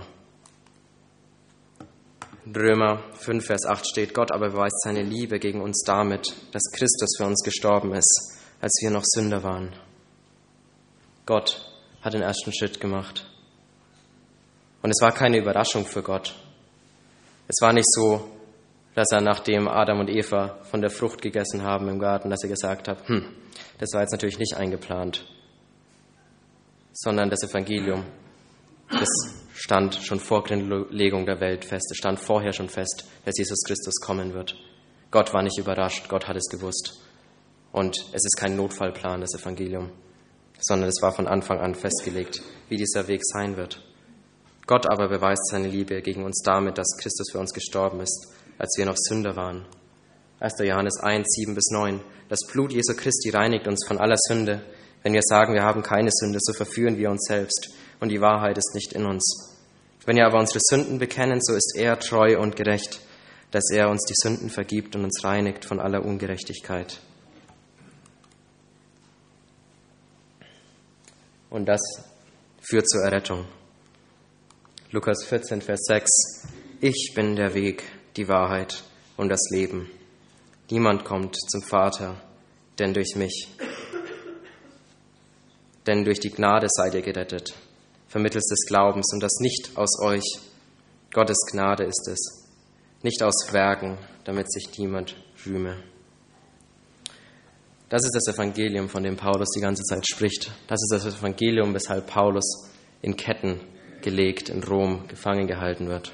In Römer 5, Vers 8 steht, Gott aber beweist seine Liebe gegen uns damit, dass Christus für uns gestorben ist, als wir noch Sünder waren. Gott hat den ersten Schritt gemacht. Und es war keine Überraschung für Gott. Es war nicht so, dass er, nachdem Adam und Eva von der Frucht gegessen haben im Garten, dass er gesagt hat, das war jetzt natürlich nicht eingeplant, sondern das Evangelium, das stand schon vor Gründung der Welt fest. Es stand vorher schon fest, dass Jesus Christus kommen wird. Gott war nicht überrascht, Gott hat es gewusst. Und es ist kein Notfallplan, das Evangelium, sondern es war von Anfang an festgelegt, wie dieser Weg sein wird. Gott aber beweist seine Liebe gegen uns damit, dass Christus für uns gestorben ist, als wir noch Sünder waren. 1. Johannes 1, 7 bis 9. Das Blut Jesu Christi reinigt uns von aller Sünde. Wenn wir sagen, wir haben keine Sünde, so verführen wir uns selbst und die Wahrheit ist nicht in uns. Wenn wir aber unsere Sünden bekennen, so ist er treu und gerecht, dass er uns die Sünden vergibt und uns reinigt von aller Ungerechtigkeit. Und das führt zur Errettung. Lukas 14, Vers 6. Ich bin der Weg, die Wahrheit und das Leben. Niemand kommt zum Vater, denn durch mich. Denn durch die Gnade seid ihr gerettet, vermittels des Glaubens, und das nicht aus euch. Gottes Gnade ist es, nicht aus Werken, damit sich niemand rühme. Das ist das Evangelium, von dem Paulus die ganze Zeit spricht. Das ist das Evangelium, weshalb Paulus in Ketten gelegt in Rom gefangen gehalten wird.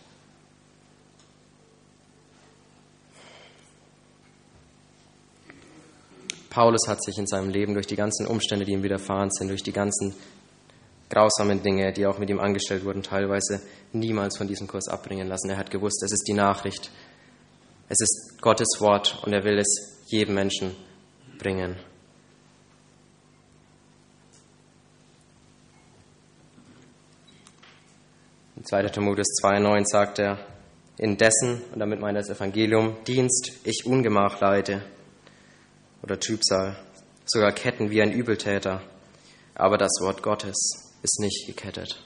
Paulus hat sich in seinem Leben durch die ganzen Umstände, die ihm widerfahren sind, durch die ganzen grausamen Dinge, die auch mit ihm angestellt wurden, teilweise niemals von diesem Kurs abbringen lassen. Er hat gewusst, es ist die Nachricht, es ist Gottes Wort und er will es jedem Menschen bringen. In 2. Timotheus 2,9 sagt er, indessen, und damit meint er das Evangelium, Dienst ich Ungemach leide oder Trübsal, sogar Ketten wie ein Übeltäter, aber das Wort Gottes ist nicht gekettet.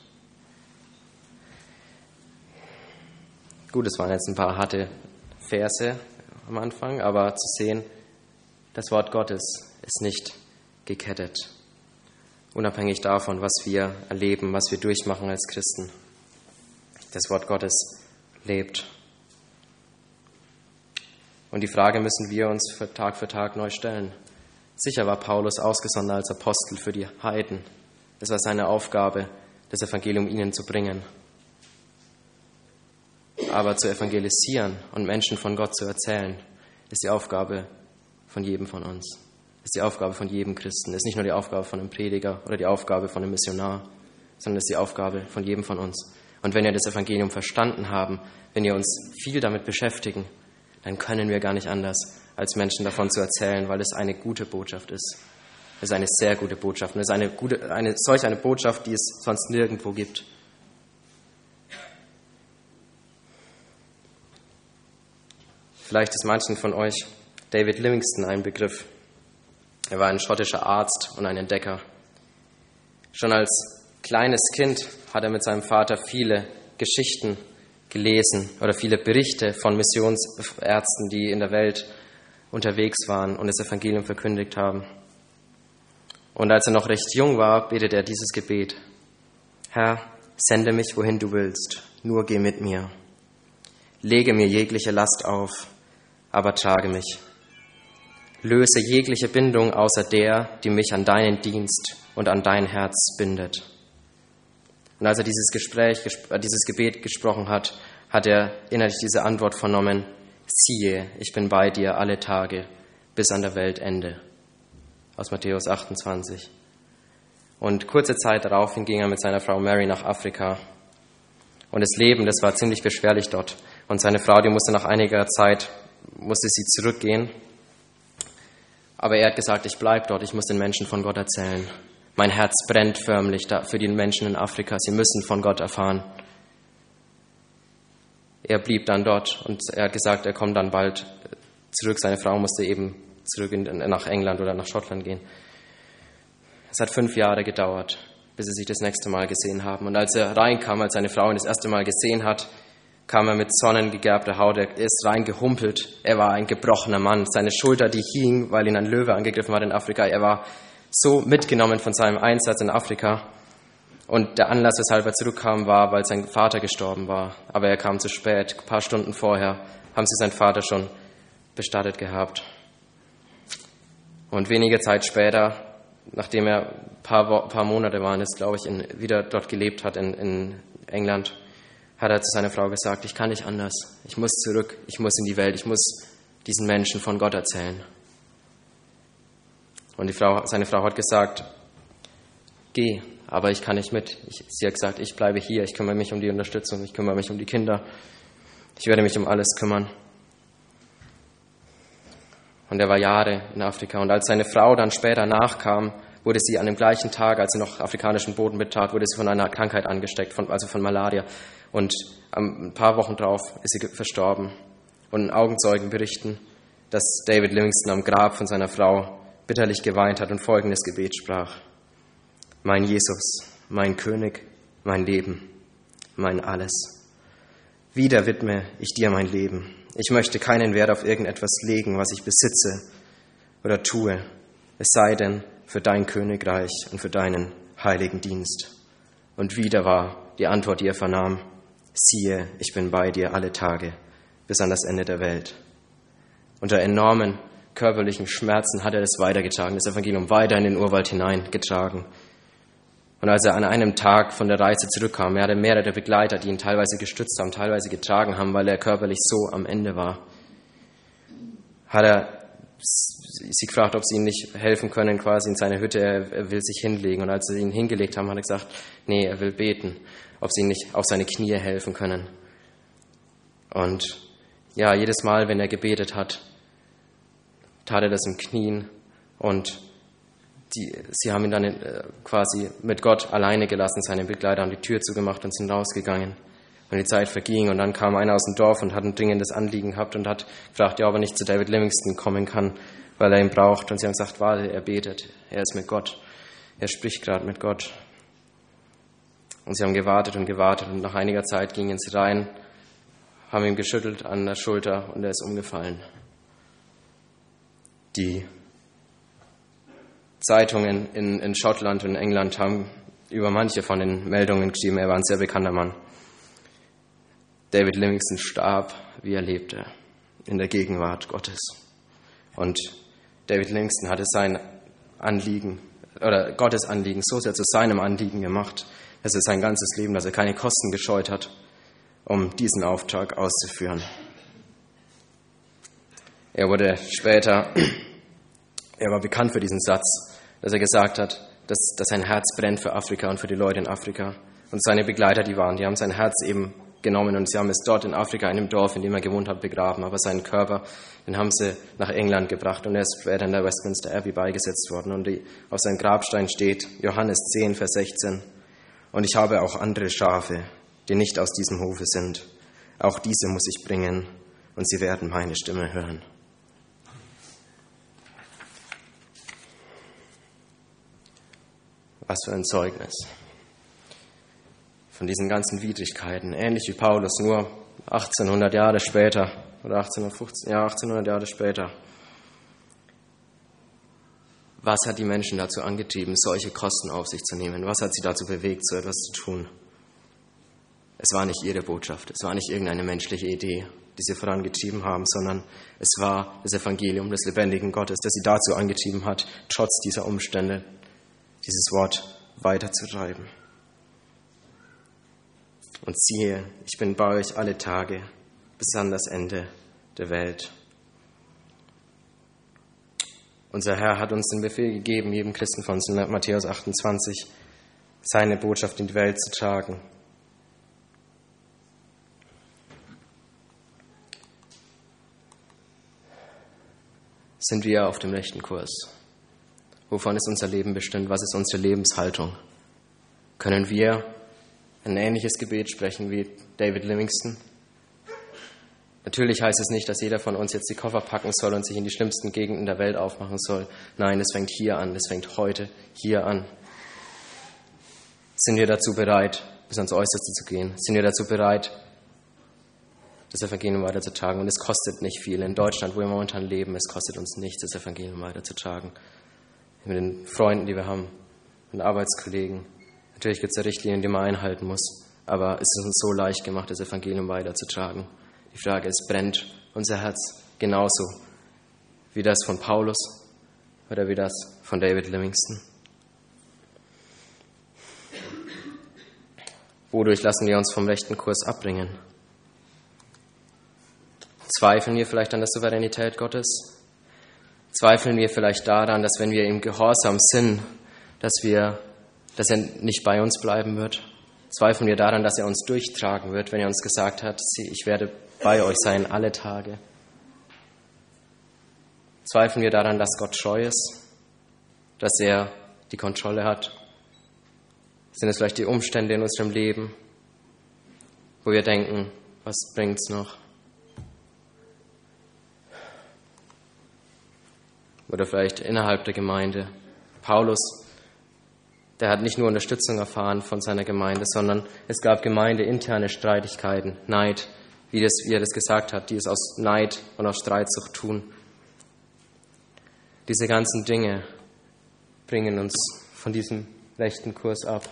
Gut, es waren jetzt ein paar harte Verse am Anfang, aber zu sehen, das Wort Gottes ist nicht gekettet. Unabhängig davon, was wir erleben, was wir durchmachen als Christen. Das Wort Gottes lebt. Und die Frage müssen wir uns für Tag neu stellen. Sicher war Paulus ausgesondert als Apostel für die Heiden. Es war seine Aufgabe, das Evangelium ihnen zu bringen. Aber zu evangelisieren und Menschen von Gott zu erzählen, ist die Aufgabe von jedem von uns. Ist die Aufgabe von jedem Christen. Ist nicht nur die Aufgabe von einem Prediger oder die Aufgabe von einem Missionar, sondern ist die Aufgabe von jedem von uns. Und wenn wir das Evangelium verstanden haben, wenn wir uns viel damit beschäftigen, dann können wir gar nicht anders, als Menschen davon zu erzählen, weil es eine gute Botschaft ist. Es ist eine sehr gute Botschaft. Und es ist solch eine Botschaft, die es sonst nirgendwo gibt. Vielleicht ist manchen von euch David Livingstone ein Begriff. Er war ein schottischer Arzt und ein Entdecker. Schon als kleines Kind hat er mit seinem Vater viele Geschichten gelesen oder viele Berichte von Missionsärzten, die in der Welt unterwegs waren und das Evangelium verkündigt haben. Und als er noch recht jung war, betet er dieses Gebet: Herr, sende mich, wohin du willst, nur geh mit mir. Lege mir jegliche Last auf, aber trage mich. Löse jegliche Bindung außer der, die mich an deinen Dienst und an dein Herz bindet. Und als er dieses Gebet gesprochen hat, hat er innerlich diese Antwort vernommen: Siehe, ich bin bei dir alle Tage bis an der Weltende. Aus Matthäus 28. Und kurze Zeit darauf ging er mit seiner Frau Mary nach Afrika. Und das Leben, das war ziemlich beschwerlich dort. Und seine Frau, die musste nach einiger Zeit, zurückgehen. Aber er hat gesagt, ich bleibe dort, ich muss den Menschen von Gott erzählen. Mein Herz brennt förmlich für die Menschen in Afrika, sie müssen von Gott erfahren. Er blieb dann dort und er hat gesagt, er kommt dann bald zurück. Seine Frau musste eben zurück nach England oder nach Schottland gehen. Es hat 5 Jahre gedauert, bis sie sich das nächste Mal gesehen haben. Und als er reinkam, als seine Frau ihn das erste Mal gesehen hat, kam er mit sonnengegerbter Haut. Er ist reingehumpelt. Er war ein gebrochener Mann. Seine Schulter, die hing, weil ihn ein Löwe angegriffen hat in Afrika. Er war so mitgenommen von seinem Einsatz in Afrika. Und der Anlass, weshalb er zurückkam, war, weil sein Vater gestorben war. Aber er kam zu spät. Ein paar Stunden vorher haben sie seinen Vater schon bestattet gehabt. Und wenige Zeit später, nachdem er ein paar Monate waren es, glaube ich, wieder dort gelebt hat in England, hat er zu seiner Frau gesagt: Ich kann nicht anders. Ich muss zurück. Ich muss in die Welt. Ich muss diesen Menschen von Gott erzählen. Und seine Frau hat gesagt: Geh, aber ich kann nicht mit. Sie hat gesagt: Ich bleibe hier. Ich kümmere mich um die Unterstützung. Ich kümmere mich um die Kinder. Ich werde mich um alles kümmern. Und er war Jahre in Afrika. Und als seine Frau dann später nachkam, wurde sie an dem gleichen Tag, als sie noch afrikanischen Boden betrat, wurde sie von einer Krankheit angesteckt, also von Malaria. Und ein paar Wochen drauf ist sie verstorben. Und Augenzeugen berichten, dass David Livingstone am Grab von seiner Frau bitterlich geweint hat und folgendes Gebet sprach: Mein Jesus, mein König, mein Leben, mein Alles. Wieder widme ich dir mein Leben. Ich möchte keinen Wert auf irgendetwas legen, was ich besitze oder tue, es sei denn für dein Königreich und für deinen heiligen Dienst. Und wieder war die Antwort, die er vernahm: Siehe, ich bin bei dir alle Tage bis an das Ende der Welt. Unter enormen körperlichen Schmerzen hat er das weitergetragen, das Evangelium weiter in den Urwald hineingetragen. Und als er an einem Tag von der Reise zurückkam, er hatte mehrere Begleiter, die ihn teilweise gestützt haben, teilweise getragen haben, weil er körperlich so am Ende war, hat er sie gefragt, ob sie ihm nicht helfen können, quasi in seiner Hütte. Er will sich hinlegen. Und als sie ihn hingelegt haben, hat er gesagt, nee, er will beten, ob sie ihm nicht auf seine Knie helfen können. Und ja, jedes Mal, wenn er gebetet hat, tat er das im Knien und sie haben ihn dann quasi mit Gott alleine gelassen, seine Begleiter haben die Tür zugemacht und sind rausgegangen. Und die Zeit verging und dann kam einer aus dem Dorf und hat ein dringendes Anliegen gehabt und hat gefragt, ja, ob er nicht zu David Livingstone kommen kann, weil er ihn braucht. Und sie haben gesagt, warte, er betet, er ist mit Gott, er spricht gerade mit Gott. Und sie haben gewartet und nach einiger Zeit gingen sie rein, haben ihn geschüttelt an der Schulter und er ist umgefallen. Die Zeitungen in Schottland und England haben über manche von den Meldungen geschrieben, er war ein sehr bekannter Mann. David Livingstone starb, wie er lebte, in der Gegenwart Gottes. Und David Livingstone hatte sein Anliegen oder Gottes Anliegen so sehr zu seinem Anliegen gemacht, dass er sein ganzes Leben, dass er keine Kosten gescheut hat, um diesen Auftrag auszuführen. Er war bekannt für diesen Satz, dass er gesagt hat, dass sein Herz brennt für Afrika und für die Leute in Afrika. Und seine Begleiter, die haben sein Herz eben genommen und sie haben es dort in Afrika, in dem Dorf, in dem er gewohnt hat, begraben. Aber seinen Körper, den haben sie nach England gebracht und er ist später in der Westminster Abbey beigesetzt worden. Und auf seinem Grabstein steht Johannes 10, Vers 16. Und ich habe auch andere Schafe, die nicht aus diesem Hofe sind. Auch diese muss ich bringen und sie werden meine Stimme hören. Was für ein Zeugnis von diesen ganzen Widrigkeiten. Ähnlich wie Paulus, nur 1800 Jahre später oder 1800 Jahre später. Was hat die Menschen dazu angetrieben, solche Kosten auf sich zu nehmen? Was hat sie dazu bewegt, so etwas zu tun? Es war nicht ihre Botschaft, es war nicht irgendeine menschliche Idee, die sie vorangetrieben haben, sondern es war das Evangelium des lebendigen Gottes, das sie dazu angetrieben hat, trotz dieser Umstände dieses Wort weiterzutreiben. Und siehe, ich bin bei euch alle Tage bis an das Ende der Welt. Unser Herr hat uns den Befehl gegeben, jedem Christen von uns in Matthäus 28, seine Botschaft in die Welt zu tragen. Sind wir auf dem rechten Kurs? Wovon ist unser Leben bestimmt? Was ist unsere Lebenshaltung? Können wir ein ähnliches Gebet sprechen wie David Livingstone? Natürlich heißt es nicht, dass jeder von uns jetzt die Koffer packen soll und sich in die schlimmsten Gegenden der Welt aufmachen soll. Nein, es fängt hier an, es fängt heute hier an. Sind wir dazu bereit, bis ans Äußerste zu gehen? Sind wir dazu bereit, das Evangelium weiterzutragen? Und es kostet nicht viel. In Deutschland, wo wir momentan leben, es kostet uns nichts, das Evangelium weiterzutragen. Mit den Freunden, die wir haben, mit den Arbeitskollegen. Natürlich gibt es da Richtlinien, die man einhalten muss, aber es ist uns so leicht gemacht, das Evangelium weiterzutragen. Die Frage ist, brennt unser Herz genauso wie das von Paulus oder wie das von David Livingstone? Wodurch lassen wir uns vom rechten Kurs abbringen? Zweifeln wir vielleicht an der Souveränität Gottes? Zweifeln wir vielleicht daran, dass wenn wir ihm gehorsam sind, dass er nicht bei uns bleiben wird? Zweifeln wir daran, dass er uns durchtragen wird, wenn er uns gesagt hat, ich werde bei euch sein alle Tage? Zweifeln wir daran, dass Gott treu ist, dass er die Kontrolle hat? Sind es vielleicht die Umstände in unserem Leben, wo wir denken, was bringt's noch? Oder vielleicht innerhalb der Gemeinde. Paulus, der hat nicht nur Unterstützung erfahren von seiner Gemeinde, sondern es gab gemeindeinterne Streitigkeiten, Neid, wie er das gesagt hat, die es aus Neid und aus Streitsucht tun. Diese ganzen Dinge bringen uns von diesem rechten Kurs ab.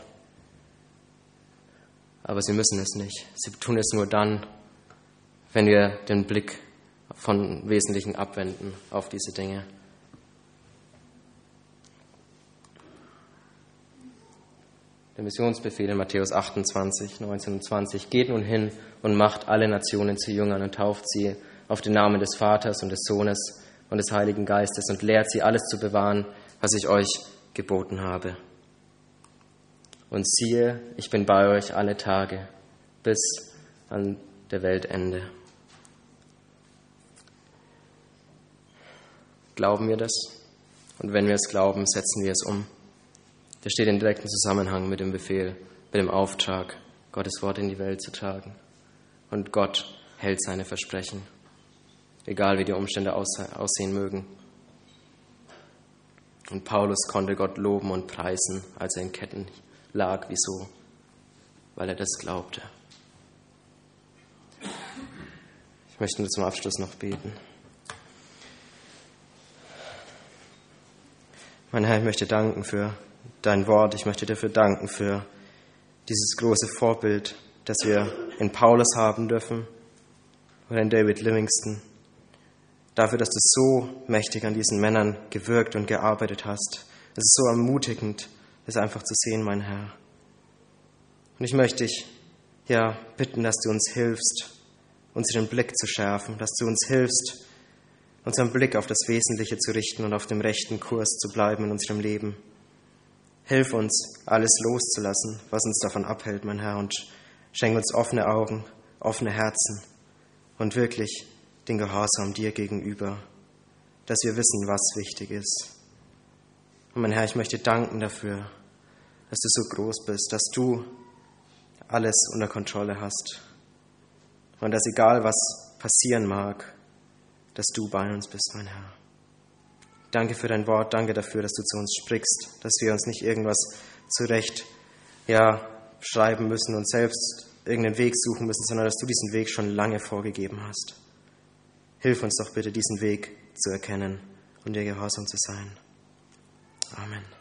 Aber sie müssen es nicht. Sie tun es nur dann, wenn wir den Blick von Wesentlichen abwenden auf diese Dinge. Der Missionsbefehl in Matthäus 28, 19 und 20. Geht nun hin und macht alle Nationen zu Jüngern und tauft sie auf den Namen des Vaters und des Sohnes und des Heiligen Geistes und lehrt sie, alles zu bewahren, was ich euch geboten habe. Und siehe, ich bin bei euch alle Tage bis an der Weltende. Glauben wir das? Und wenn wir es glauben, setzen wir es um. Das steht in direktem Zusammenhang mit dem Befehl, mit dem Auftrag, Gottes Wort in die Welt zu tragen. Und Gott hält seine Versprechen, egal wie die Umstände aussehen mögen. Und Paulus konnte Gott loben und preisen, als er in Ketten lag. Wieso? Weil er das glaubte. Ich möchte nur zum Abschluss noch beten. Mein Herr, ich möchte danken für dein Wort. Ich möchte dafür danken für dieses große Vorbild, das wir in Paulus haben dürfen oder in David Livingstone, dafür, dass du so mächtig an diesen Männern gewirkt und gearbeitet hast. Es ist so ermutigend, es einfach zu sehen, mein Herr. Und ich möchte dich bitten, dass du uns hilfst, unseren Blick zu schärfen, dass du uns hilfst, unseren Blick auf das Wesentliche zu richten und auf dem rechten Kurs zu bleiben in unserem Leben. Hilf uns, alles loszulassen, was uns davon abhält, mein Herr, und schenk uns offene Augen, offene Herzen und wirklich den Gehorsam dir gegenüber, dass wir wissen, was wichtig ist. Und mein Herr, ich möchte danken dafür, dass du so groß bist, dass du alles unter Kontrolle hast und dass egal was passieren mag, dass du bei uns bist, mein Herr. Danke für dein Wort, danke dafür, dass du zu uns sprichst, dass wir uns nicht irgendwas zurecht schreiben müssen und selbst irgendeinen Weg suchen müssen, sondern dass du diesen Weg schon lange vorgegeben hast. Hilf uns doch bitte, diesen Weg zu erkennen und dir gehorsam zu sein. Amen.